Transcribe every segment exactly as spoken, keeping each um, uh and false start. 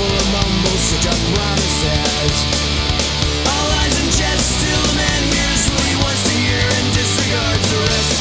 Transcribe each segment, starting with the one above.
full of mumbles, such a promises. All lies and jest, still a man hears what he wants to hear and disregards the rest.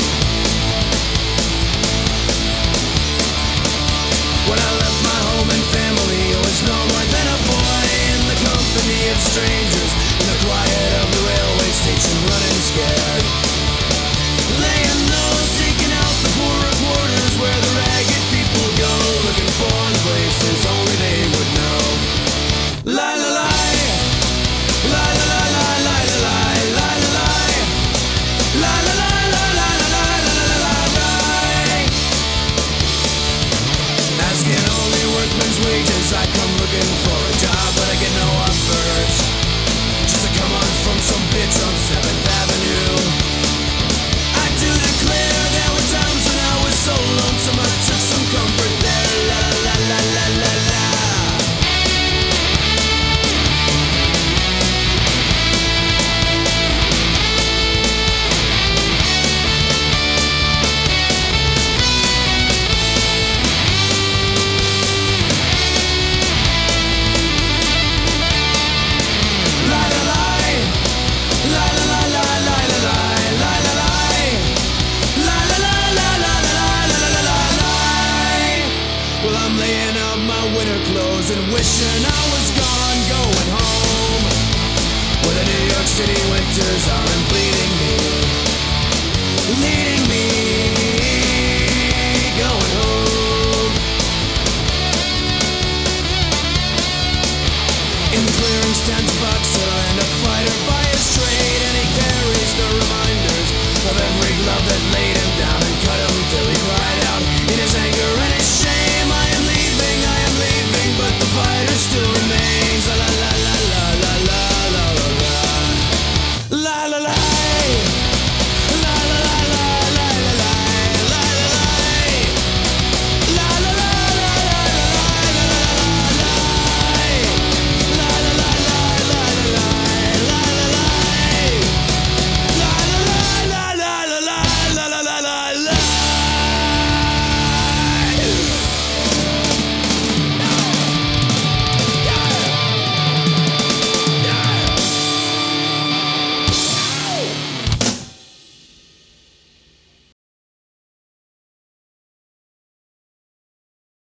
When I left my home and family, I was no more than a boy in the company of strangers, in the quiet of the railway station, running scared. Laying low, seeking out the poorer quarters where the ragged people go, looking for places only they would know. La la la, la la la la la la la la la la la la la la la la la la. Asking only workman's wages, I come looking for a job, but I get no offers. Just to come on from some bitch on seventh Avenue. I do declare there were times when I was so lonesome I took some comfort there. La la la la la la. And wishing I was gone, going home, where the New York City winters are bleeding me, leading